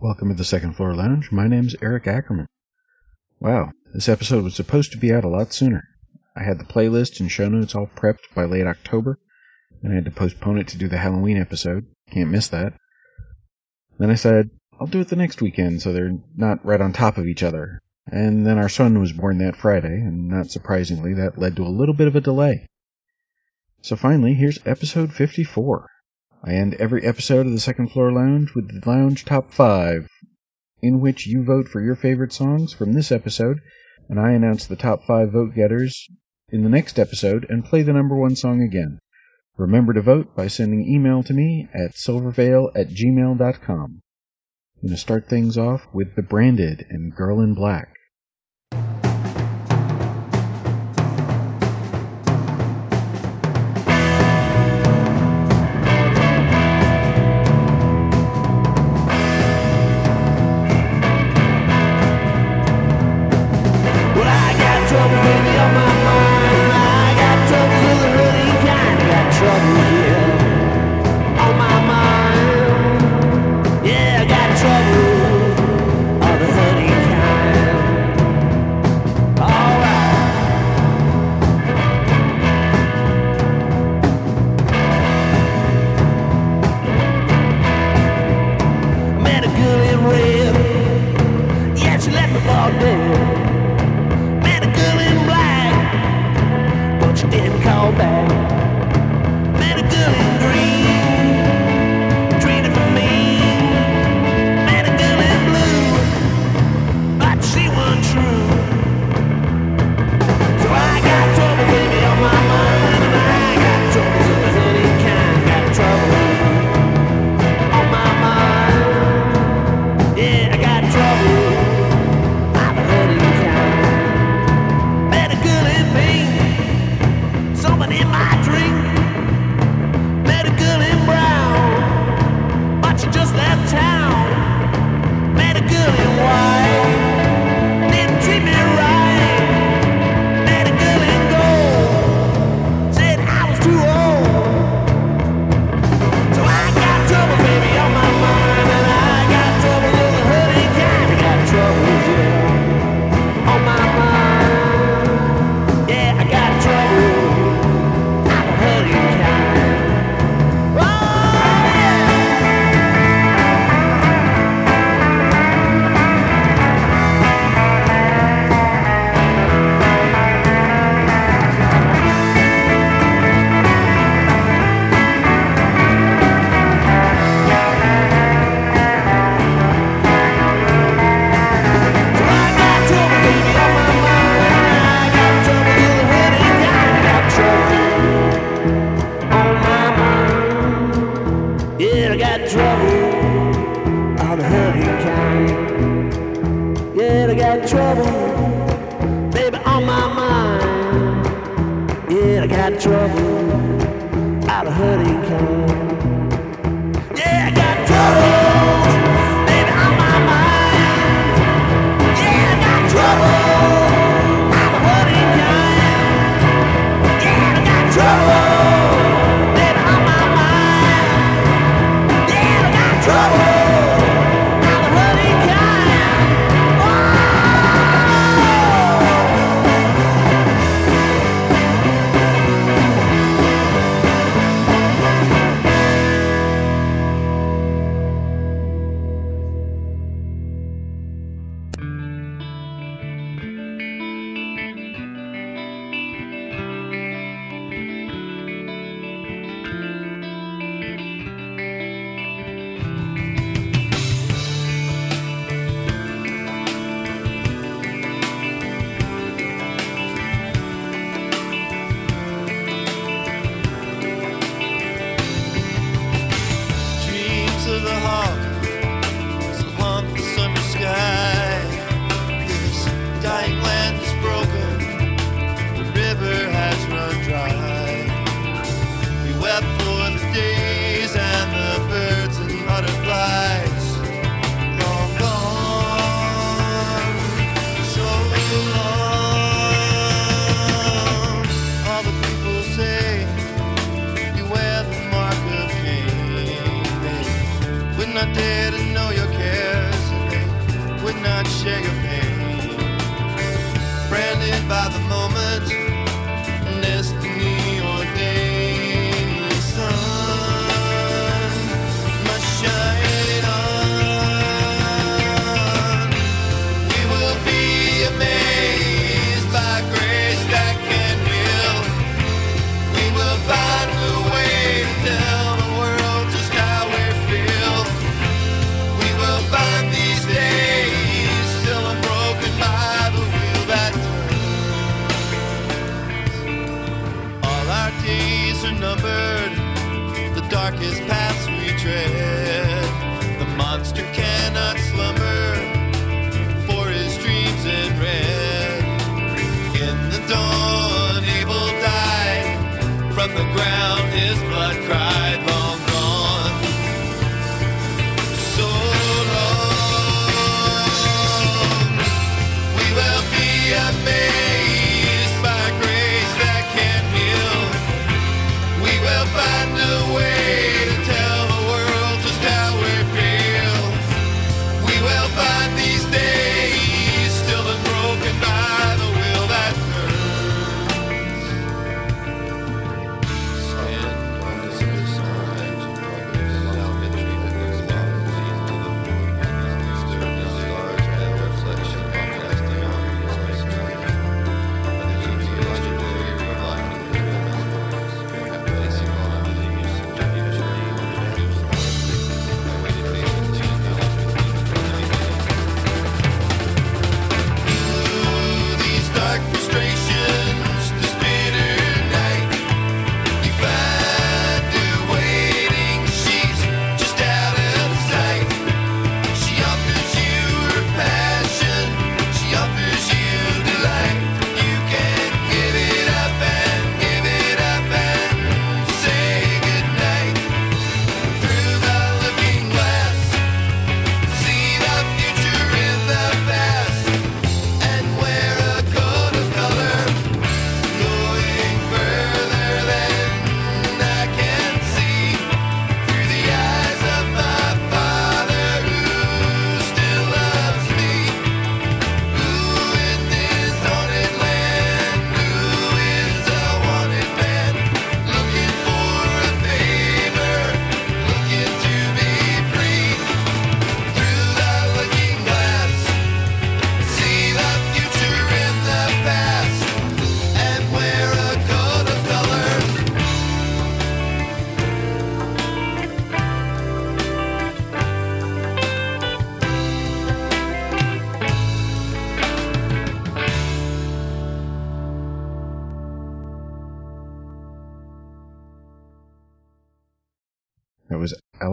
Welcome to the Second Floor Lounge. My name's Eric Ackerman. Wow, this episode was supposed to be out a lot sooner. I had the playlist and show notes all prepped by late October, and I had to postpone it to do the Halloween episode. Can't miss that. Then I said, I'll do it the next weekend so they're not right on top of each other. And then our son was born that Friday, and not surprisingly, that led to a little bit of a delay. So finally, here's episode 54. I end every episode of the Second Floor Lounge with the Lounge Top 5, in which you vote for your favorite songs from this episode, and I announce the top 5 vote getters in the next episode and play the number 1 song again. Remember to vote by sending email to me at silvervale@gmail.com. I'm going to start things off with The Branded and Girl in Black.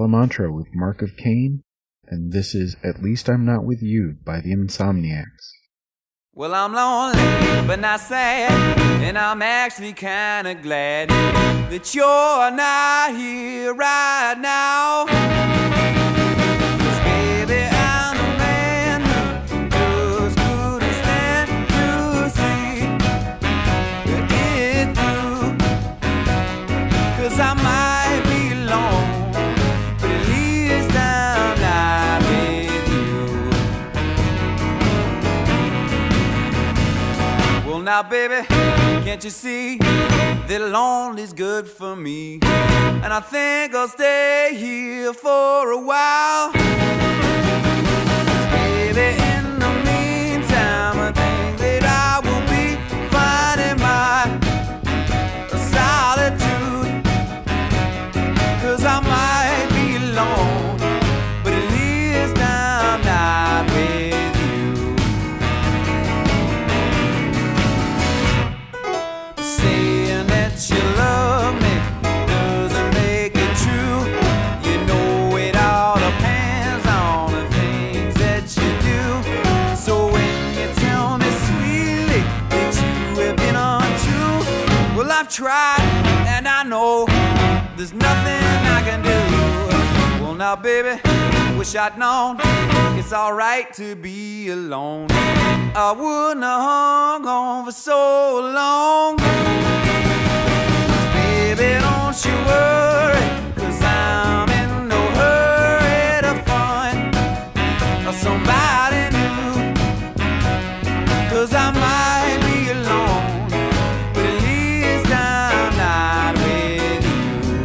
Telemantra with Mark of Cain, and this is At Least I'm Not With You by the Insomniacs. Well, I'm lonely, but not sad, and I'm actually kinda glad that you're not here right now. 'Cause baby, I'm the man who just couldn't stand to see it through. 'Cause I might be alone, but at least I'm not with you. Well, now, baby, can't you see that lonely's good for me? And I think I'll stay here for a while. Baby, in the meantime, I think that I will be finding my solitude. 'Cause I might be alone, but at least I'm not with you. Saying that you love me doesn't make it true. You know it all depends on the things that you do. So when you tell me sweetly that you have been untrue, well, I've tried and I know there's nothing I can do. Well, now, baby, wish I'd known it's alright to be alone. I wouldn't have hung on for so long. Baby, don't you worry, 'cause I'm in no hurry to find somebody new. 'Cause I might be alone, but at least I'm not with you.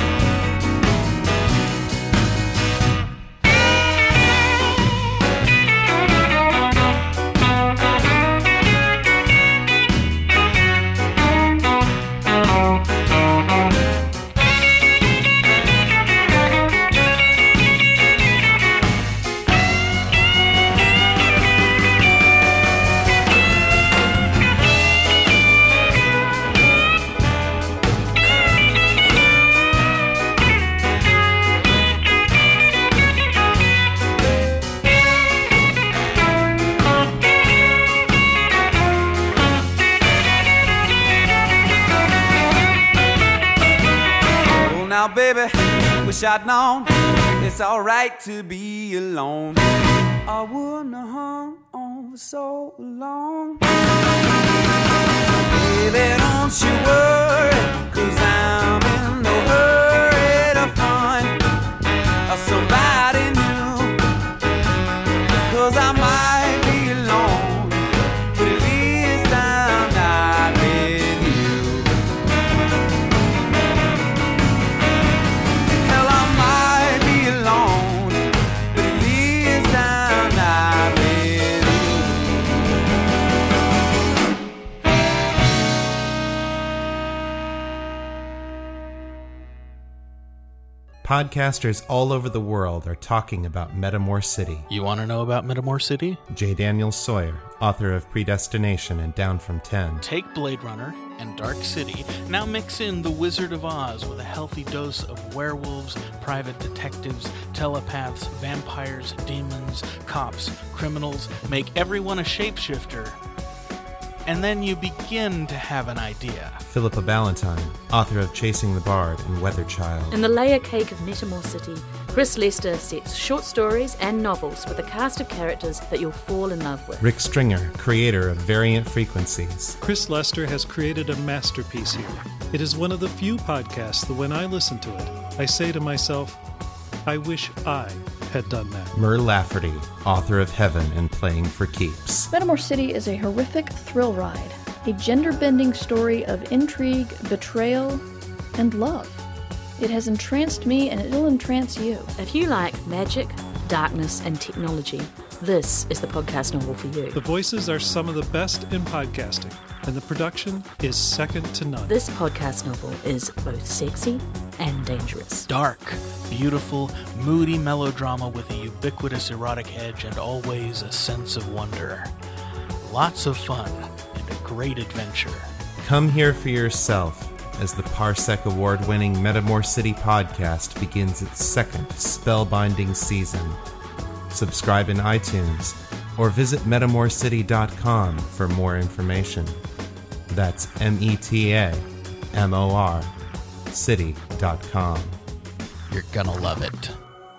Well, now, baby, wish I'd known it's alright to be alone. I wouldn't have hung on for so long. Baby, don't you worry, 'cause I'm in no hurry to find somebody new. 'Cause I might be alone, but at least I'm not with you. Hell, I might be alone, but at least I'm not with Podcasters all over the world are talking about Metamor City. You want to know about Metamor City? J. Daniel Sawyer, author of Predestination and Down from 10. Take Blade Runner and Dark City, now mix in The Wizard of Oz with a healthy dose of werewolves, private detectives, telepaths, vampires, demons, cops, criminals, make everyone a shapeshifter, and then you begin to have an idea. Philippa Ballantyne, author of Chasing the Bard and Weatherchild. In the layer cake of Metamor City, Chris Lester sets short stories and novels with a cast of characters that you'll fall in love with. Rick Stringer, creator of Variant Frequencies. Chris Lester has created a masterpiece here. It is one of the few podcasts that when I listen to it, I say to myself, I wish I had done that. Mur Lafferty, author of Heaven and Playing for Keeps. Metamor City is a horrific thrill ride, a gender-bending story of intrigue, betrayal, and love. It has entranced me and it'll entrance you. If you like magic, darkness, and technology, this is the podcast novel for you. The voices are some of the best in podcasting, and the production is second to none. This podcast novel is both sexy and dangerous. Dark, beautiful, moody melodrama with a ubiquitous erotic edge and always a sense of wonder. Lots of fun and a great adventure. Come here for yourself. as the Parsec Award-winning Metamor City podcast begins its second spellbinding season. Subscribe in iTunes or visit metamorcity.com for more information. That's METAMOR city.com. You're gonna love it.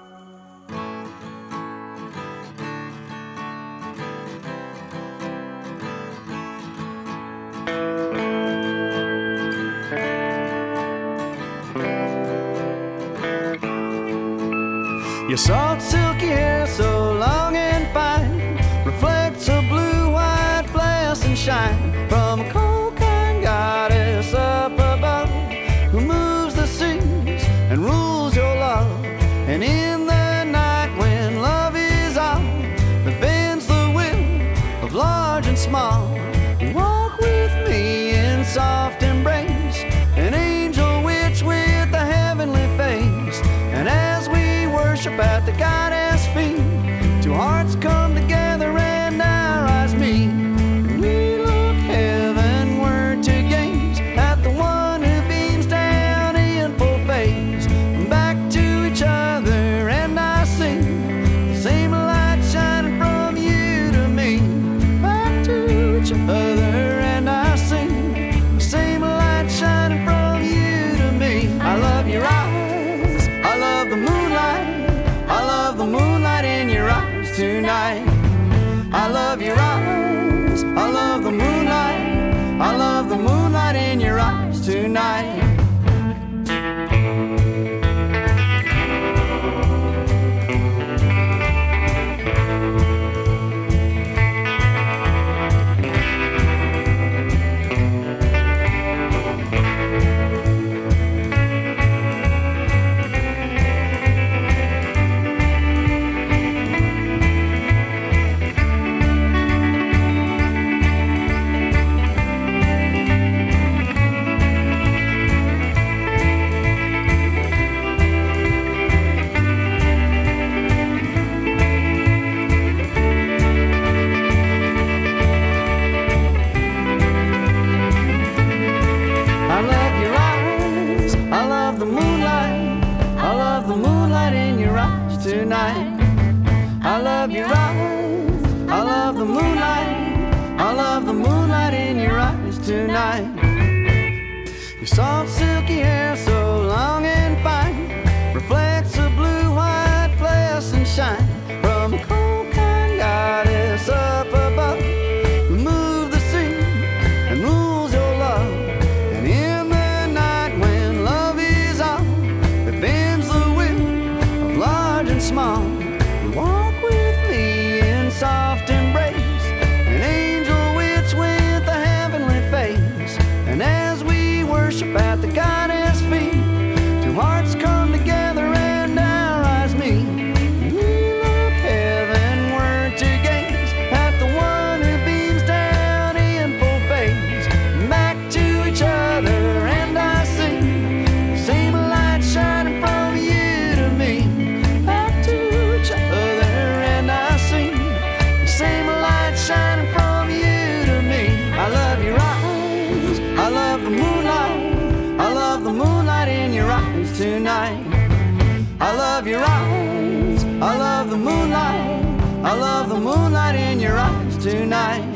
Your soft silky hair so long and fine reflects a blue-white blast and shine from a cold kind goddess up above who moves the seas and rules your love. And in the night when love is on that bends the will of large and small, you walk with me in soft embrace, an angel witch with a heavenly face. And as we worship at the goddess feet, two hearts come together and our eyes meet. We look heavenward to gaze at the one who beams down in full face. Back to each other and I sing the same light shining from you to me. Back to each other and I sing the same light shining from you to me. I love your eyes, I love the moonlight, I love the moonlight in your eyes tonight. I love your eyes, I love the moonlight, I love the moonlight in your eyes tonight. I love your eyes, I love the moonlight, I love the moonlight in your eyes tonight. I love your eyes, I love the moonlight, I love the moonlight in your eyes tonight. Your soft silky hair so long and fine reflects a blue-white glass and shine from a cold kind goddess up above who moves the sea and rules your love. And in the night when love is on that bends the will of large and small, you walk with me in soft embrace, an angel witch with a heavenly face. And as we worship at the goddess feet, two hearts come together and our eyes meet. We look heavenward to gaze at the one who beams down in full face. Back to each other and I sing the same light shining from you to me. Back to each other and I sing the same light shining from you to me. I love your eyes, I love the moonlight, I love the moonlight in your eyes tonight. I love your eyes, I love the moonlight, I love the moonlight in your eyes tonight.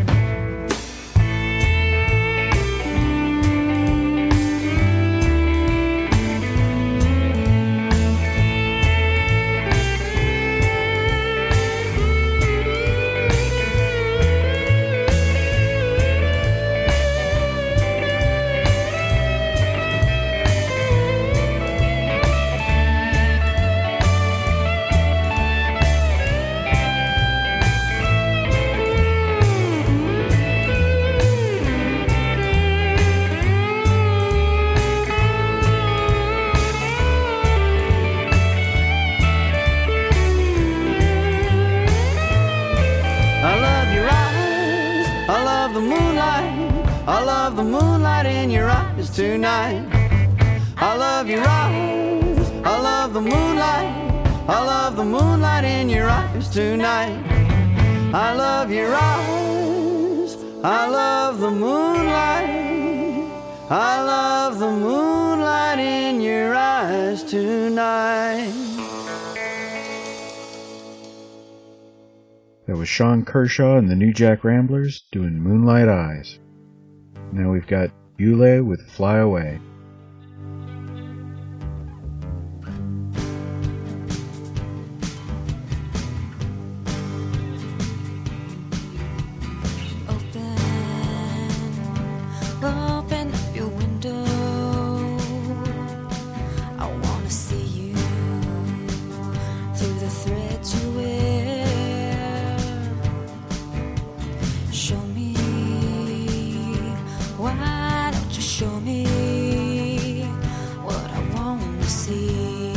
I love the moonlight in your eyes tonight. I love your eyes, I love the moonlight, I love the moonlight in your eyes tonight. I love your eyes, I love the moonlight, I love the moonlight in your eyes tonight. That was Sean Kershaw and the New Jack Ramblers doing Moonlight Eyes. Now we've got Yule with Fly Away. Open up your window. I wanna see you through the threads you wear. Show me, why don't you show me what I wanna see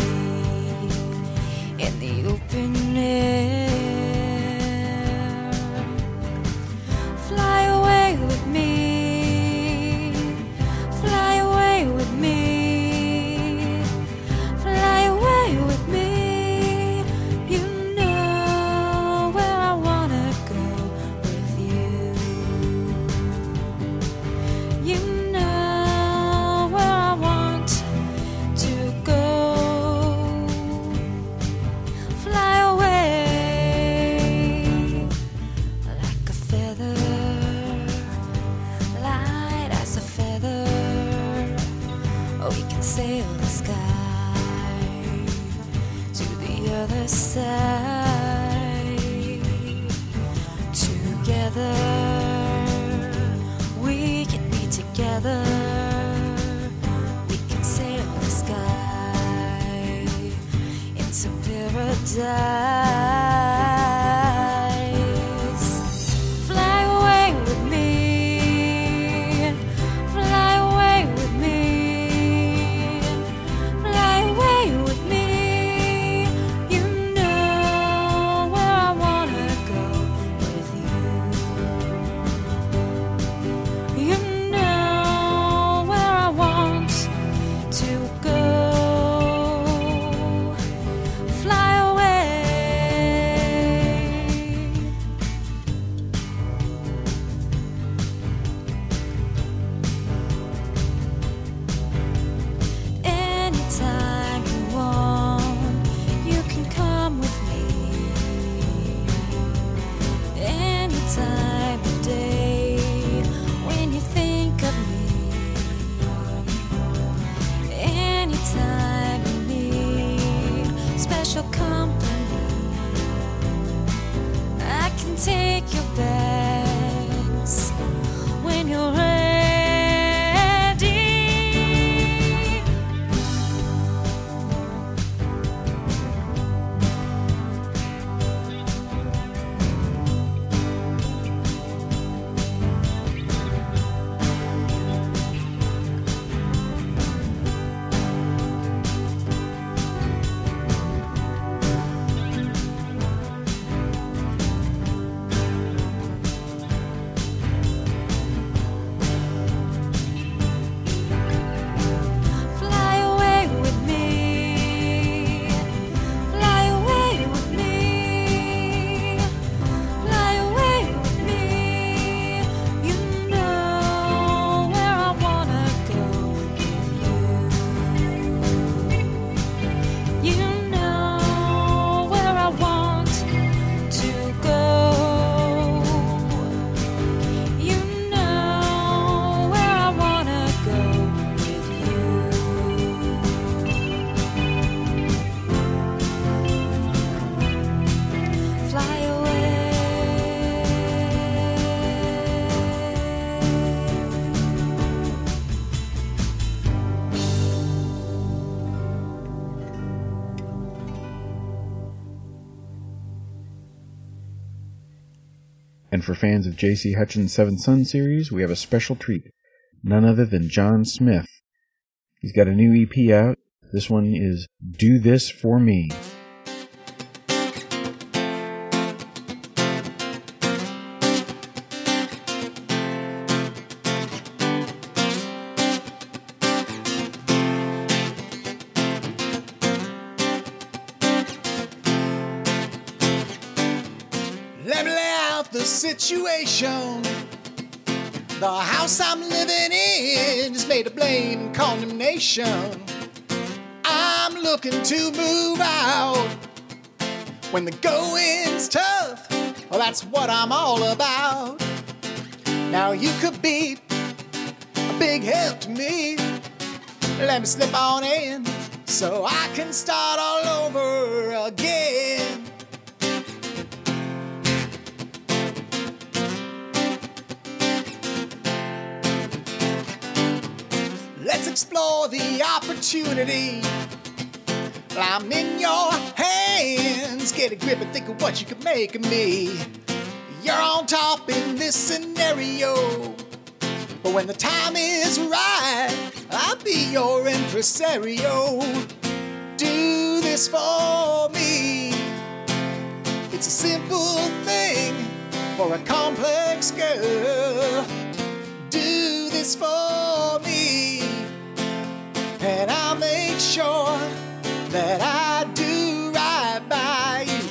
in the open air. Fly away with me. Sail the sky to the other side. Together we can be together. We can sail the sky into paradise. Fly away with me. Fly away with me. Take your bags when you're ready. And for fans of J.C. Hutchins' Seven Sons series, we have a special treat. None other than John Smith. He's got a new EP out. This one is Do This For Me. Let me lay out the situation. The house I'm living in is made of blame and condemnation. I'm looking to move out when the going's tough. Well, that's what I'm all about. Now you could be a big help to me. Let me slip on in so I can start all over again. Let's explore the opportunity. I'm in your hands. Get a grip and think of what you could make of me. You're on top in this scenario. But when the time is right, I'll be your impresario. Do this for me. It's a simple thing for a complex girl. Do this for me, and I'll make sure that I do right by you.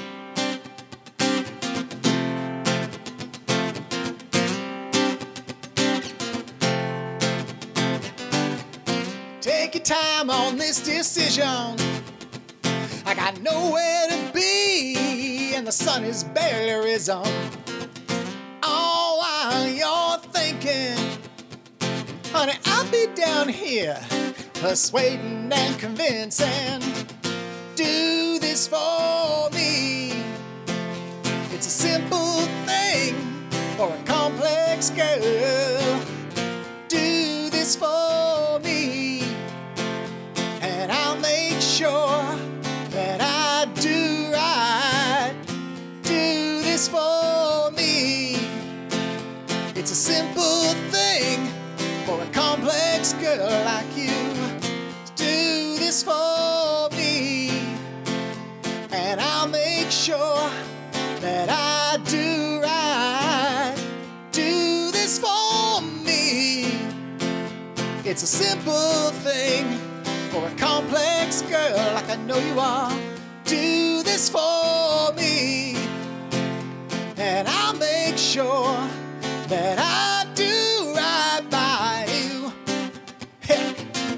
Take your time on this decision. I got nowhere to be, and the sun is barely risen. Oh, while you're thinking, honey, I'll be down here, persuading and convincing. Do this for me. It's a simple thing for a complex girl. Do this for me, and I'll make sure that I do right. Do this for me. It's a simple thing for a complex girl like you. Do this for me, and I'll make sure that I do right. Do this for me. It's a simple thing for a complex girl like I know you are. Do this for me, and I'll make sure that I do right by you. Hey.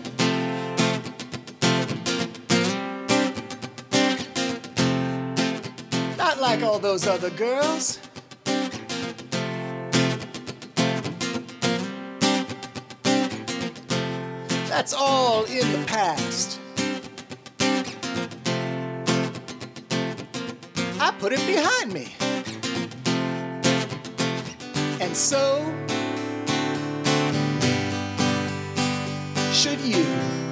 Not like all those other girls. That's all in the past. I put it behind me. And so should you.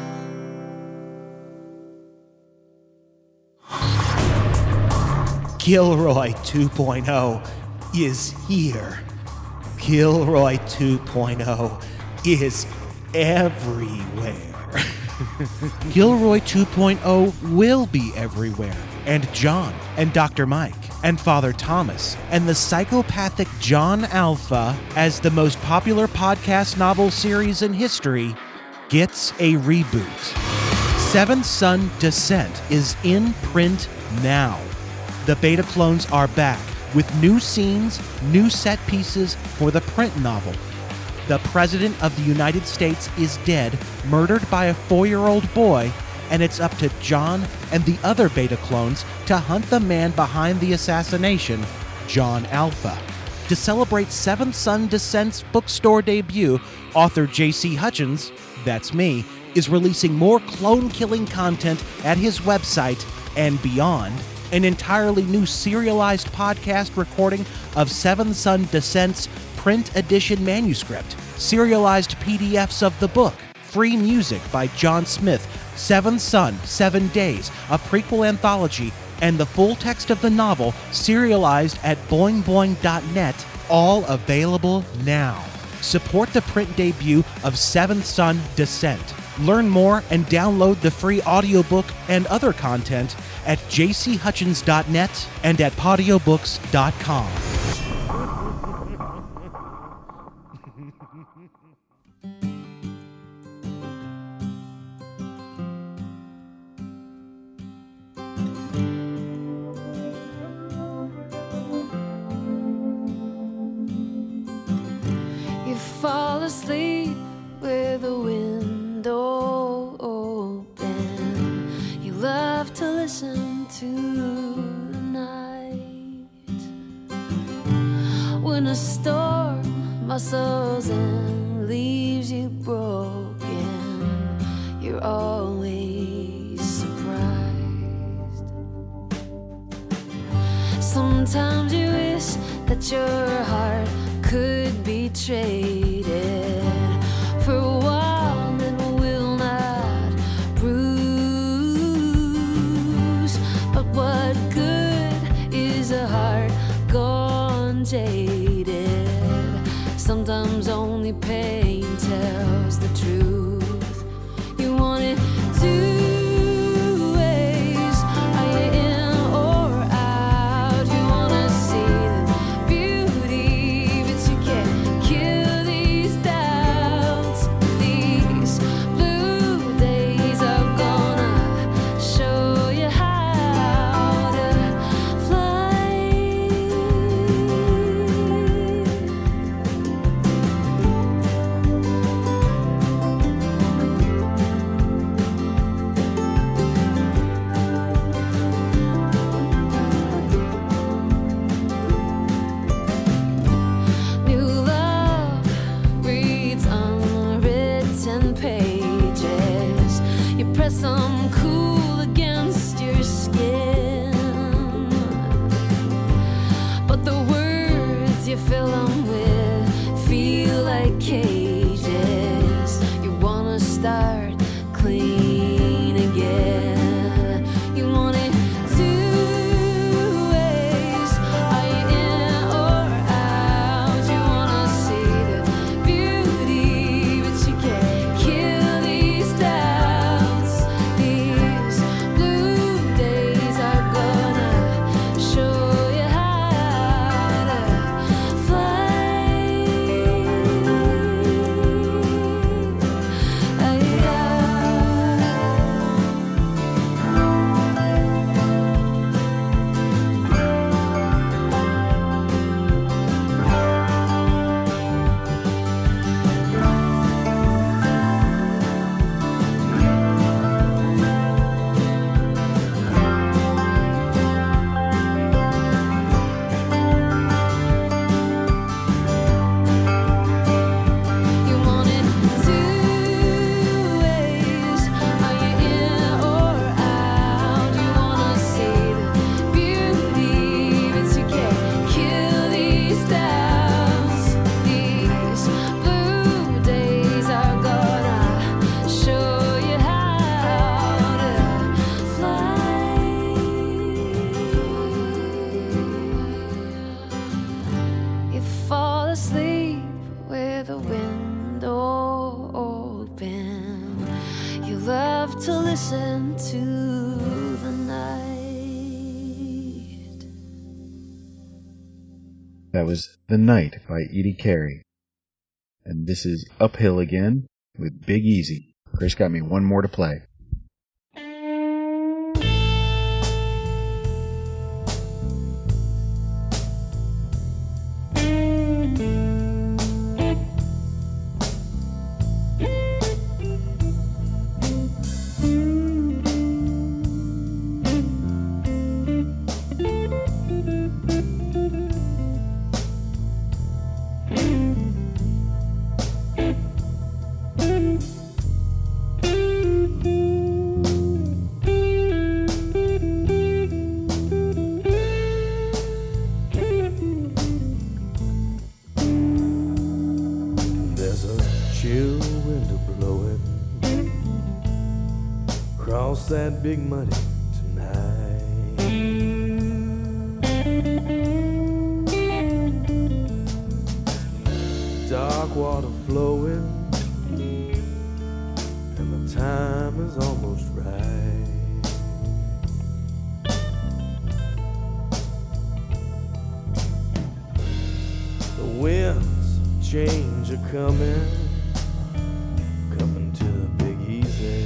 Gilroy 2.0 is here. Gilroy 2.0 is everywhere. Gilroy 2.0 will be everywhere. And John, and Dr. Mike, and Father Thomas, and the psychopathic John Alpha, as the most popular podcast novel series in history, gets a reboot. Seventh Son Descent is in print now. The beta clones are back with new scenes, new set pieces for the print novel. The President of the United States is dead, murdered by a 4-year-old boy, and it's up to John and the other beta clones to hunt the man behind the assassination, John Alpha. To celebrate Seventh Son Descent's bookstore debut, author J.C. Hutchins, that's me, is releasing more clone-killing content at his website and beyond. An entirely new serialized podcast recording of Seventh Son Descent's print edition manuscript, serialized PDFs of the book, free music by John Smith, Seventh Son, 7 Days, a prequel anthology, and the full text of the novel serialized at boingboing.net, all available now. Support the print debut of Seventh Son Descent. Learn more and download the free audiobook and other content at jchutchins.net and at podiobooks.com. You fall fall asleep with the window open. You love to listen to the night. When a storm muscles and leaves you broken, you're always surprised. Sometimes you wish that your heart could be traded for a wall that will not bruise. But what good is a heart gone jaded? Sometimes only pain tells the truth. You want it two ways. Are you in or out? You wanna see the beauty, but you can't kill these doubts. These blue days are gonna show you how to fly. New love reads unwritten pages. You press them cool against your skin, but the words you fill them with feel like cages. You wanna start clean again. You want it two ways. Are you in or out? You wanna see the beauty, but you can't kill these doubts. These blue days are gonna show you how to fly. You want it two ways. Are you in or out? You wanna see the beauty, but you can't kill these doubts. These blue days are gonna show you how to fly. You fall asleep with a window open. You love to listen to the night. That was The Night by Edie Carey. And this is Uphill Again with Big Easy. Chris got me one more to play. There's a chill wind blowing across that big muddy tonight. Dark water flowing, and the time is almost right. The winds of change are coming to the Big Easy.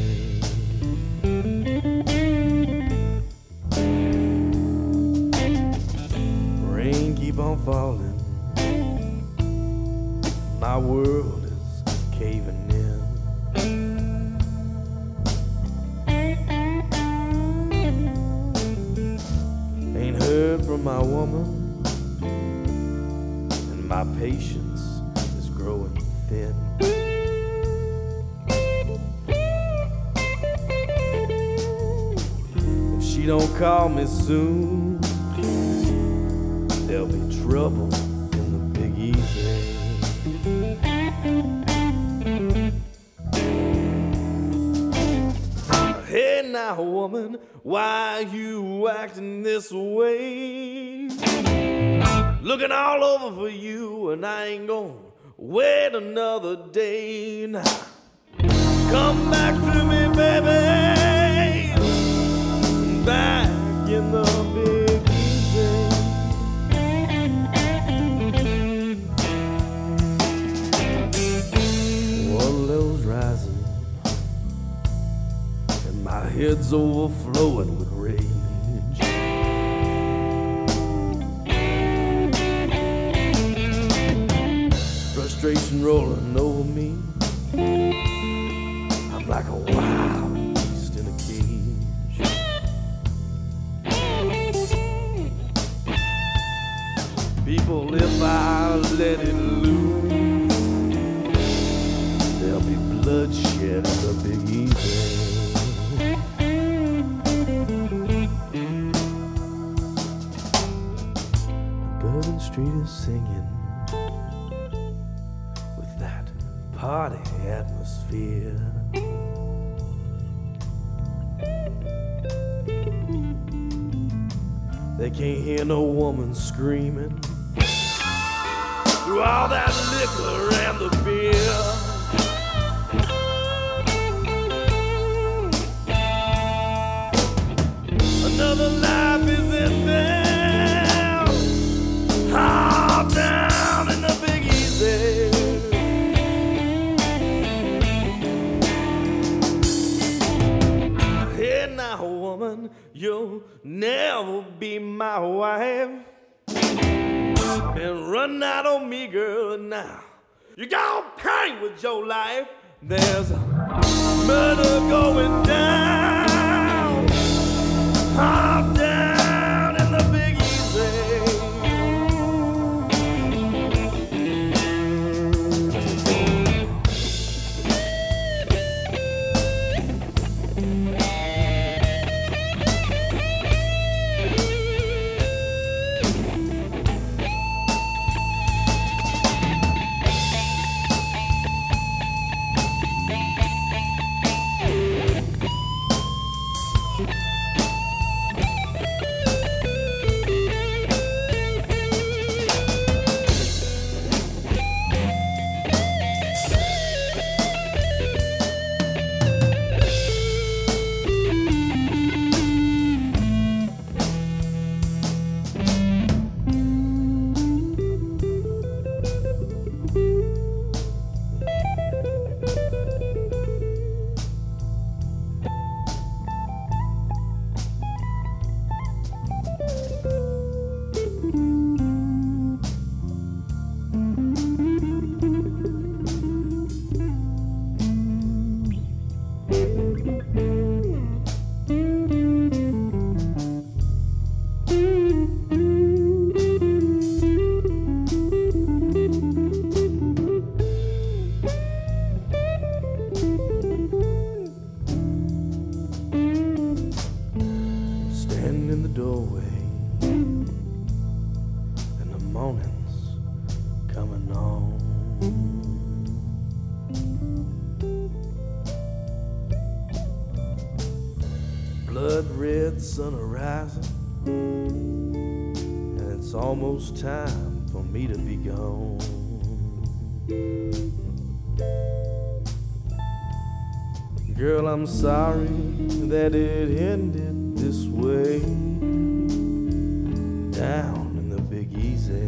Rain keep on falling, my world is caving in. Ain't heard from my woman, and my patience is growing thin. If she don't call me soon, there'll be trouble in the Big Easy. Hey now, woman, why you acting this way? Looking all over for you, and I ain't gonna wait another day. Now, come back to me, baby, back in the Big Easy. Waterlow's rising, and my head's overflowing with rage. Frustration rolling over me. I'm like a wild beast in a cage. People, if I let it loose, there'll be bloodshed in the Big Easy. Bourbon Street is singing with that party atmosphere. They can't hear no woman screaming through all that liquor and the beer. Another life is in there, all down in the Big Easy. Hey now, woman, you'll never be my wife. And run out on me, girl, now. You gon' pay with your life. There's a murder going down, all down in the Big blood-red sun arising, and it's almost time for me to be gone. Girl, I'm sorry that it ended this way, down in the Big Easy.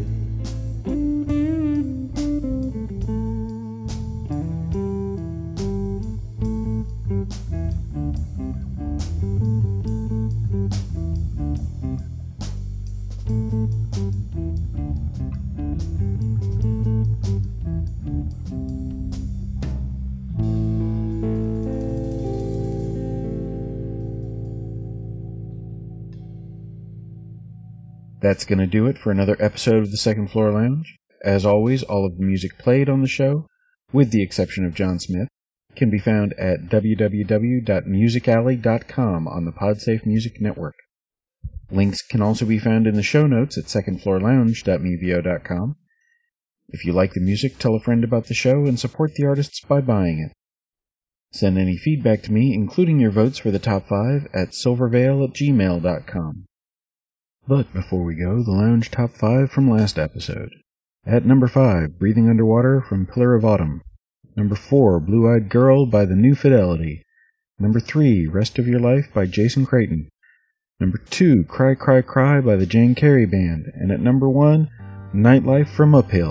That's going to do it for another episode of the Second Floor Lounge. As always, all of the music played on the show, with the exception of John Smith, can be found at www.musicalley.com on the Podsafe Music Network. Links can also be found in the show notes at secondfloorlounge.mevio.com. If you like the music, tell a friend about the show and support the artists by buying it. Send any feedback to me, including your votes for the top 5, at silvervale@gmail.com. But before we go, the Lounge Top 5 from last episode. At number 5, Breathing Underwater from Pillar of Autumn. Number 4, Blue-Eyed Girl by The New Fidelity. Number 3, Rest of Your Life by Jason Creighton. Number 2, Cry Cry Cry by the Jane Carey Band. And at number 1, Nightlife from Uphill.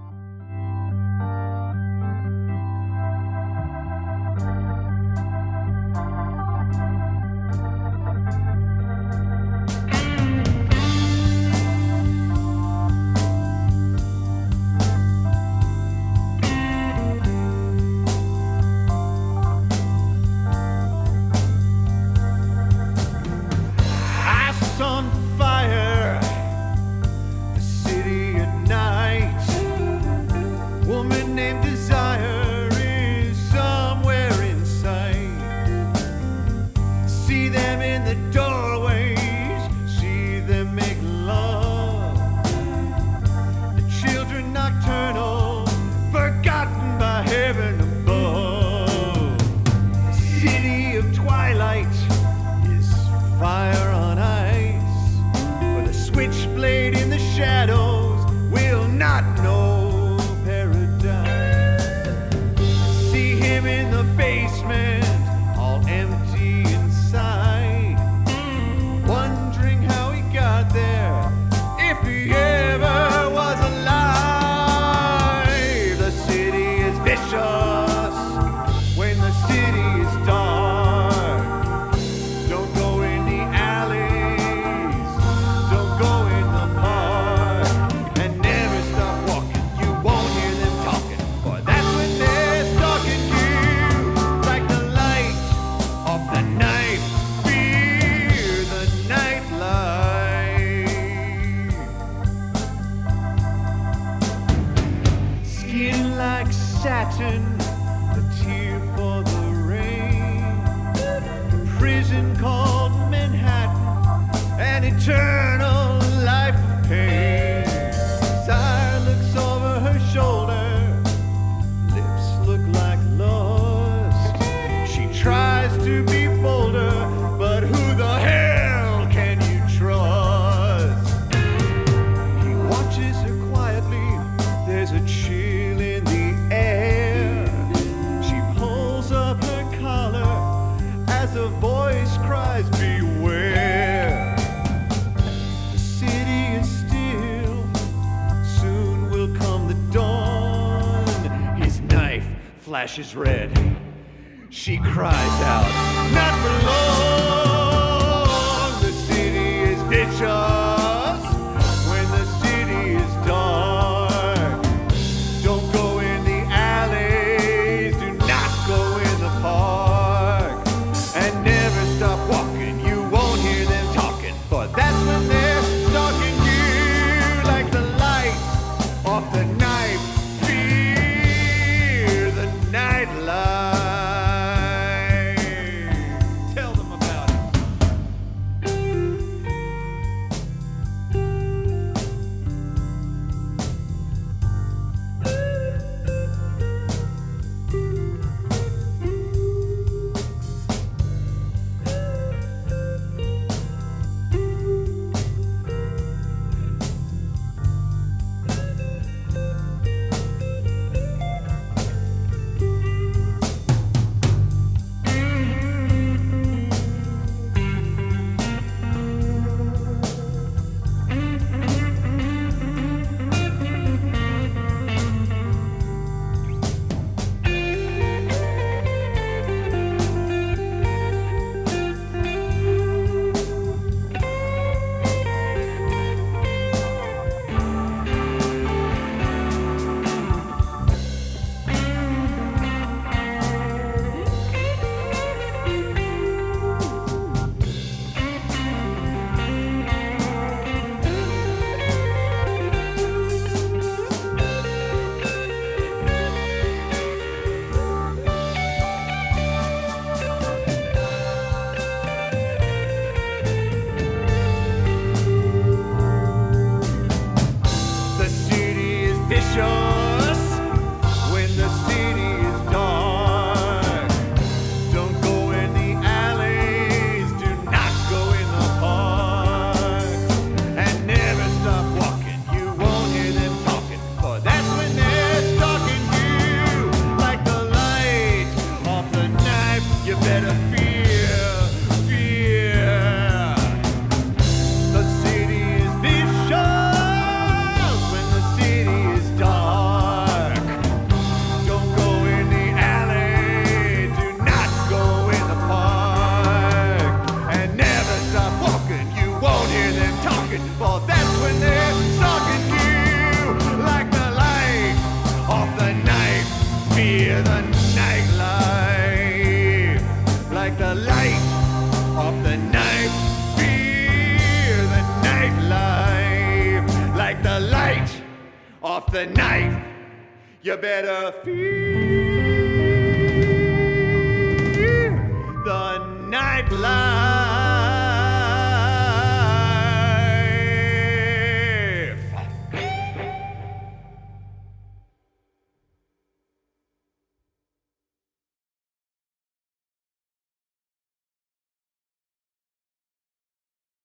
Flashes red. She cries out, not for long. The city is vicious when the city is dark. Don't go in the alleys, do not go in the park, and never stop walking. You won't hear them talking, for that's when they're stalking you like the light off the knife. vicious when the city is dark. Don't go in the alleys, do not go in the park, and never stop walking. You won't hear them talking, for that's when they're stalking you like the light off the knife. You better fear. The city is vicious when the city is dark. Don't go in the alley, do not go in the park, and never stop walking. You won't hear them talking, for that's when they're stalking you like the light off the knife. Fear the nightlife like the light off the knife. Fear the nightlife like the light off the knife. You better fear the nightlife.